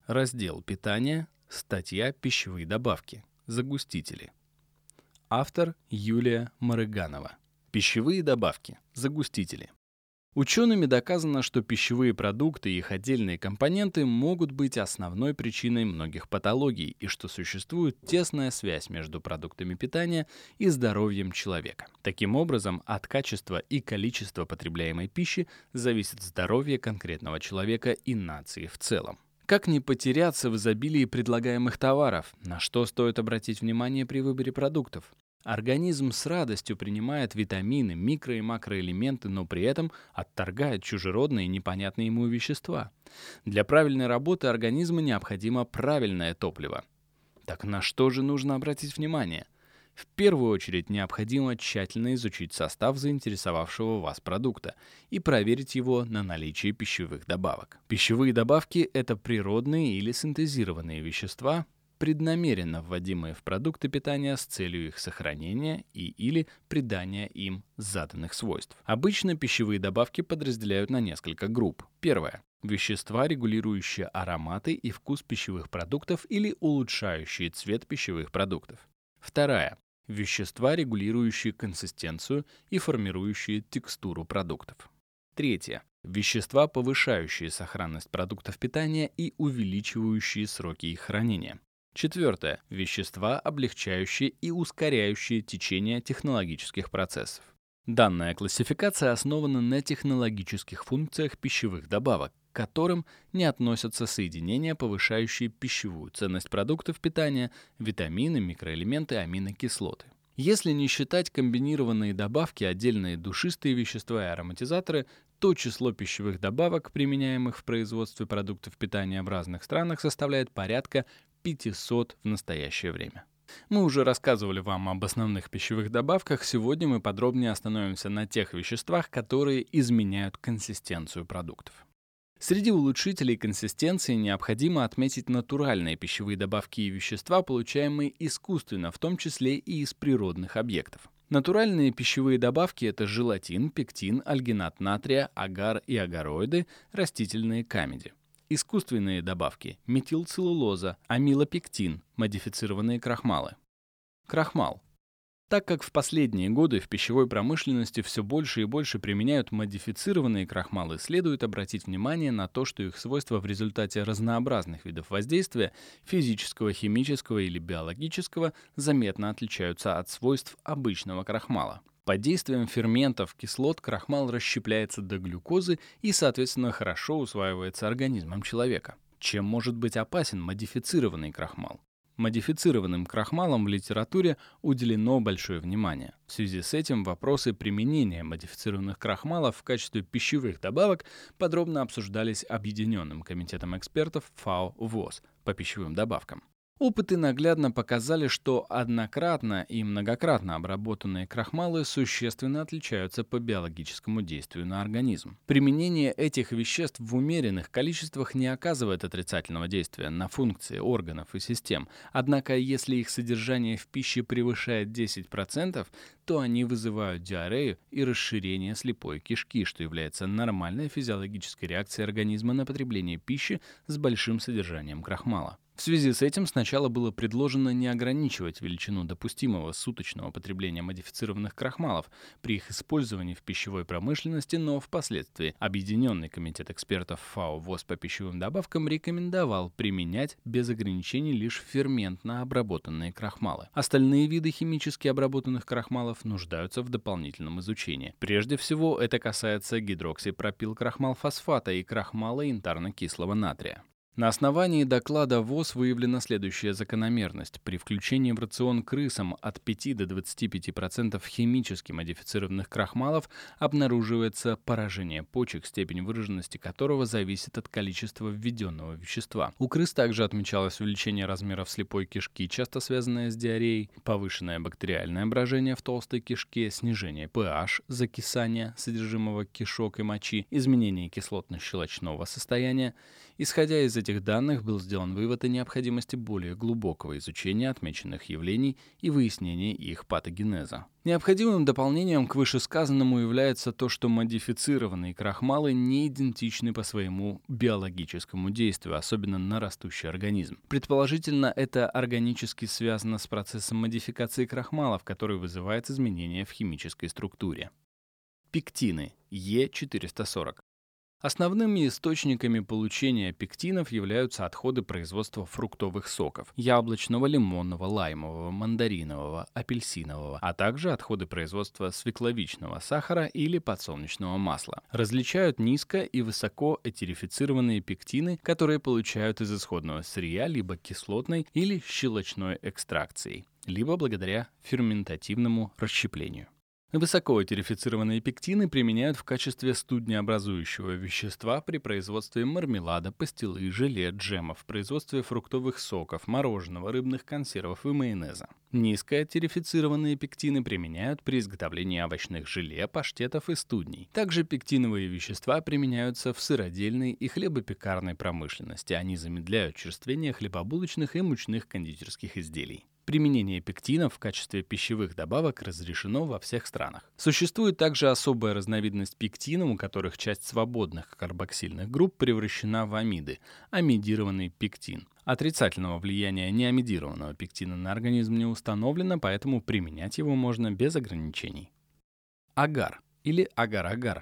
Раздел «Питание», статья «Пищевые добавки», загустители. Автор Юлия Марыганова. Пищевые добавки, загустители. Учеными доказано, что пищевые продукты и их отдельные компоненты могут быть основной причиной многих патологий и что существует тесная связь между продуктами питания и здоровьем человека. Таким образом, от качества и количества потребляемой пищи зависит здоровье конкретного человека и нации в целом. Как не потеряться в изобилии предлагаемых товаров? На что стоит обратить внимание при выборе продуктов? Организм с радостью принимает витамины, микро- и макроэлементы, но при этом отторгает чужеродные и непонятные ему вещества. Для правильной работы организма необходимо правильное топливо. Так на что же нужно обратить внимание? В первую очередь необходимо тщательно изучить состав заинтересовавшего вас продукта и проверить его на наличие пищевых добавок. Пищевые добавки – это природные или синтезированные вещества, преднамеренно вводимые в продукты питания с целью их сохранения или придания им заданных свойств. Обычно пищевые добавки подразделяют на несколько групп. Первое. Вещества, регулирующие ароматы и вкус пищевых продуктов или улучшающие цвет пищевых продуктов. Вторая. Вещества, регулирующие консистенцию и формирующие текстуру продуктов. Третье. Вещества, повышающие сохранность продуктов питания и увеличивающие сроки их хранения. Четвертое. Вещества, облегчающие и ускоряющие течение технологических процессов. Данная классификация основана на технологических функциях пищевых добавок, к которым не относятся соединения, повышающие пищевую ценность продуктов питания, витамины, микроэлементы, аминокислоты. Если не считать комбинированные добавки, отдельные душистые вещества и ароматизаторы, то число пищевых добавок, применяемых в производстве продуктов питания в разных странах, составляет порядка 500 в настоящее время. Мы уже рассказывали вам об основных пищевых добавках. Сегодня мы подробнее остановимся на тех веществах, которые изменяют консистенцию продуктов. Среди улучшителей консистенции необходимо отметить натуральные пищевые добавки и вещества, получаемые искусственно, в том числе и из природных объектов. Натуральные пищевые добавки – это желатин, пектин, альгинат натрия, агар и агароиды, растительные камеди. Искусственные добавки – метилцеллулоза, амилопектин, модифицированные крахмалы. Крахмал. Так как в последние годы в пищевой промышленности все больше и больше применяют модифицированные крахмалы, следует обратить внимание на то, что их свойства в результате разнообразных видов воздействия – физического, химического или биологического – заметно отличаются от свойств обычного крахмала. Под действием ферментов кислот крахмал расщепляется до глюкозы и, соответственно, хорошо усваивается организмом человека. Чем может быть опасен модифицированный крахмал? Модифицированным крахмалам в литературе уделено большое внимание. В связи с этим вопросы применения модифицированных крахмалов в качестве пищевых добавок подробно обсуждались Объединенным комитетом экспертов ФАО-ВОЗ по пищевым добавкам. Опыты наглядно показали, что однократно и многократно обработанные крахмалы существенно отличаются по биологическому действию на организм. Применение этих веществ в умеренных количествах не оказывает отрицательного действия на функции органов и систем, однако если их содержание в пище превышает 10%, то они вызывают диарею и расширение слепой кишки, что является нормальной физиологической реакцией организма на потребление пищи с большим содержанием крахмала. В связи с этим сначала было предложено не ограничивать величину допустимого суточного потребления модифицированных крахмалов при их использовании в пищевой промышленности, но впоследствии Объединенный комитет экспертов ФАО-ВОЗ по пищевым добавкам рекомендовал применять без ограничений лишь ферментно обработанные крахмалы. Остальные виды химически обработанных крахмалов нуждаются в дополнительном изучении. Прежде всего, это касается гидроксипропилкрахмалфосфата и крахмала янтарно-кислого натрия. На основании доклада ВОЗ выявлена следующая закономерность. При включении в рацион крысам от 5 до 25% химически модифицированных крахмалов обнаруживается поражение почек, степень выраженности которого зависит от количества введенного вещества. У крыс также отмечалось увеличение размеров слепой кишки, часто связанное с диареей, повышенное бактериальное брожение в толстой кишке, снижение pH, закисание содержимого кишок и мочи, изменение кислотно-щелочного состояния. Исходя из этих данных был сделан вывод о необходимости более глубокого изучения отмеченных явлений и выяснения их патогенеза. Необходимым дополнением к вышесказанному является то, что модифицированные крахмалы не идентичны по своему биологическому действию, особенно на растущий организм. Предположительно, это органически связано с процессом модификации крахмалов, который вызывает изменения в химической структуре. Пектины Е440. Основными источниками получения пектинов являются отходы производства фруктовых соков – яблочного, лимонного, лаймового, мандаринового, апельсинового, а также отходы производства свекловичного сахара или подсолнечного масла. Различают низко- и высокоэтерифицированные пектины, которые получают из исходного сырья либо кислотной или щелочной экстракцией, либо благодаря ферментативному расщеплению. Высокоэтерифицированные пектины применяют в качестве студнеобразующего вещества при производстве мармелада, пастилы, желе, джемов, производстве фруктовых соков, мороженого, рыбных консервов и майонеза. Низкоэтерифицированные пектины применяют при изготовлении овощных желе, паштетов и студней. Также пектиновые вещества применяются в сыродельной и хлебопекарной промышленности. Они замедляют черствение хлебобулочных и мучных кондитерских изделий. Применение пектинов в качестве пищевых добавок разрешено во всех странах. Существует также особая разновидность пектинов, у которых часть свободных карбоксильных групп превращена в амиды – амидированный пектин. Отрицательного влияния неамидированного пектина на организм не установлено, поэтому применять его можно без ограничений. Агар или агар-агар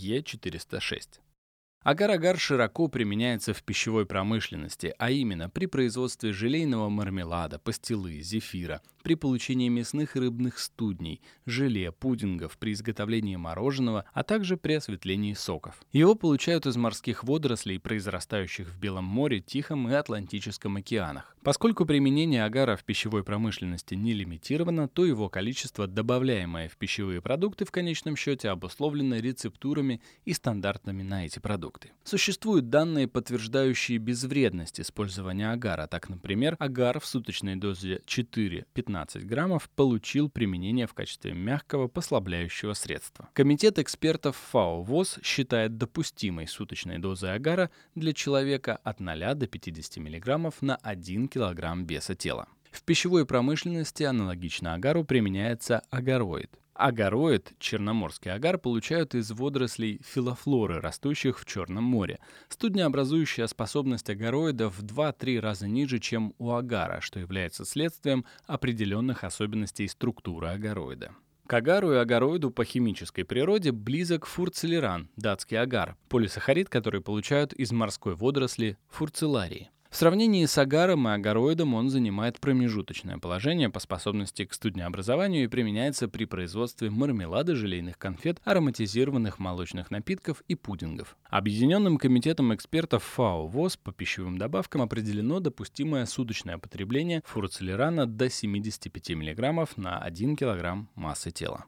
Е406. Агар-агар широко применяется в пищевой промышленности, а именно при производстве желейного мармелада, пастилы, зефира, при получении мясных и рыбных студней, желе, пудингов, при изготовлении мороженого, а также при осветлении соков. Его получают из морских водорослей, произрастающих в Белом море, Тихом и Атлантическом океанах. Поскольку применение агара в пищевой промышленности не лимитировано, то его количество, добавляемое в пищевые продукты, в конечном счете обусловлено рецептурами и стандартами на эти продукты. Существуют данные, подтверждающие безвредность использования агара. Так, например, агар в суточной дозе 4-15 граммов получил применение в качестве мягкого послабляющего средства. Комитет экспертов ФАО ВОЗ считает допустимой суточной дозой агара для человека от 0 до 50 мг на 1 кг веса тела. В пищевой промышленности аналогично агару применяется агароид. Агароид, черноморский агар, получают из водорослей филофлоры, растущих в Черном море. Студнеобразующая способность агароида в 2-3 раза ниже, чем у агара, что является следствием определенных особенностей структуры агароида. К агару и агароиду по химической природе близок фурцелеран, датский агар, полисахарид, который получают из морской водоросли фурцеларии. В сравнении с агаром и агароидом он занимает промежуточное положение по способности к студнеобразованию и применяется при производстве мармелада, желейных конфет, ароматизированных молочных напитков и пудингов. Объединенным комитетом экспертов ФАО ВОЗ по пищевым добавкам определено допустимое суточное потребление фурцелерана до 75 мг на 1 кг массы тела.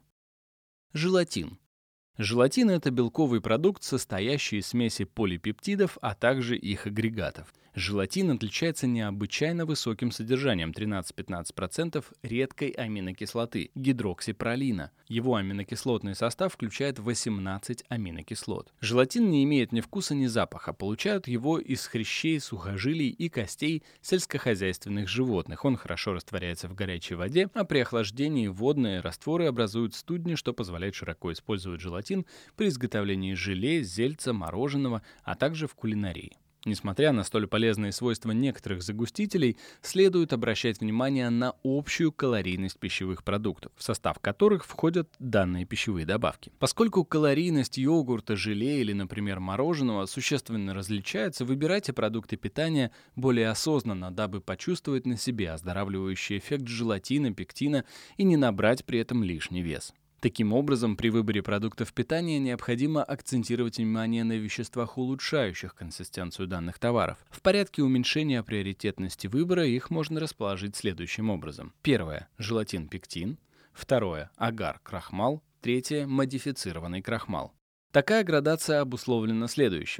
Желатин. Желатин – это белковый продукт, состоящий из смеси полипептидов, а также их агрегатов. Желатин отличается необычайно высоким содержанием 13-15% редкой аминокислоты – гидроксипролина. Его аминокислотный состав включает 18 аминокислот. Желатин не имеет ни вкуса, ни запаха. Получают его из хрящей, сухожилий и костей сельскохозяйственных животных. Он хорошо растворяется в горячей воде, а при охлаждении водные растворы образуют студни, что позволяет широко использовать желатин при изготовлении желе, зельца, мороженого, а также в кулинарии. Несмотря на столь полезные свойства некоторых загустителей, следует обращать внимание на общую калорийность пищевых продуктов, в состав которых входят данные пищевые добавки. Поскольку калорийность йогурта, желе или, например, мороженого существенно различается, выбирайте продукты питания более осознанно, дабы почувствовать на себе оздоравливающий эффект желатина, пектина и не набрать при этом лишний вес. Таким образом, при выборе продуктов питания необходимо акцентировать внимание на веществах, улучшающих консистенцию данных товаров. В порядке уменьшения приоритетности выбора их можно расположить следующим образом. Первое – желатин-пектин. Второе – агар-крахмал. Третье – модифицированный крахмал. Такая градация обусловлена следующим.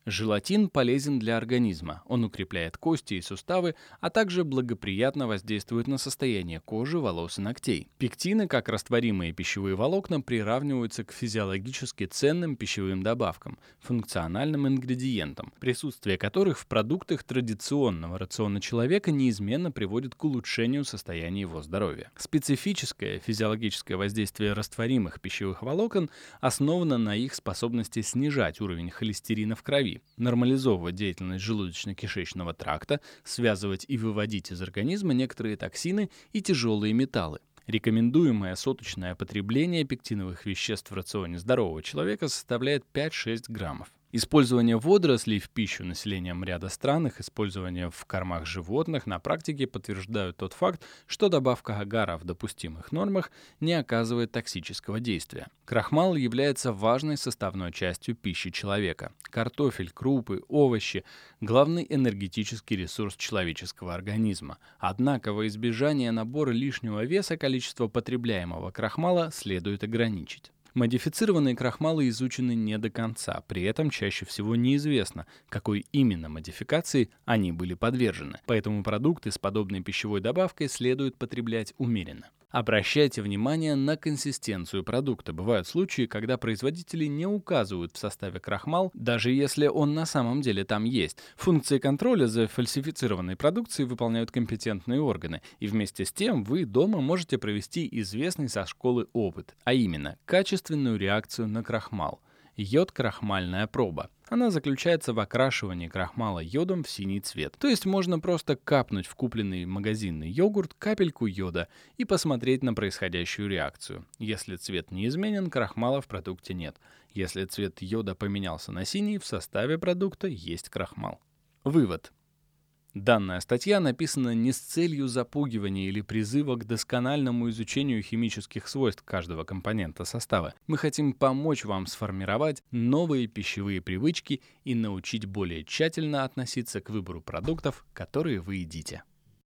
Желатин полезен для организма. Он укрепляет кости и суставы, а также благоприятно воздействует на состояние кожи, волос и ногтей. Пектины, как растворимые пищевые волокна, приравниваются к физиологически ценным пищевым добавкам, функциональным ингредиентам, присутствие которых в продуктах традиционного рациона человека неизменно приводит к улучшению состояния его здоровья. Специфическое физиологическое воздействие растворимых пищевых волокон основано на их способности снижать уровень холестерина в крови, нормализовывать деятельность желудочно-кишечного тракта, связывать и выводить из организма некоторые токсины и тяжелые металлы. Рекомендуемое суточное потребление пектиновых веществ в рационе здорового человека составляет 5-6 граммов. Использование водорослей в пищу населением ряда стран, их использование в кормах животных на практике подтверждают тот факт, что добавка агара в допустимых нормах не оказывает токсического действия. Крахмал является важной составной частью пищи человека. Картофель, крупы, овощи – главный энергетический ресурс человеческого организма. Однако во избежание набора лишнего веса количество потребляемого крахмала следует ограничить. Модифицированные крахмалы изучены не до конца, при этом чаще всего неизвестно, какой именно модификации они были подвержены. Поэтому продукты с подобной пищевой добавкой следует потреблять умеренно. Обращайте внимание на консистенцию продукта. Бывают случаи, когда производители не указывают в составе крахмал, даже если он на самом деле там есть. Функции контроля за фальсифицированной продукцией выполняют компетентные органы, и вместе с тем вы дома можете провести известный со школы опыт, а именно качественную реакцию на крахмал. Йод-крахмальная проба. Она заключается в окрашивании крахмала йодом в синий цвет. То есть можно просто капнуть в купленный магазинный йогурт капельку йода и посмотреть на происходящую реакцию. Если цвет не изменен, крахмала в продукте нет. Если цвет йода поменялся на синий, в составе продукта есть крахмал. Вывод. Данная статья написана не с целью запугивания или призыва к доскональному изучению химических свойств каждого компонента состава. Мы хотим помочь вам сформировать новые пищевые привычки и научить более тщательно относиться к выбору продуктов, которые вы едите.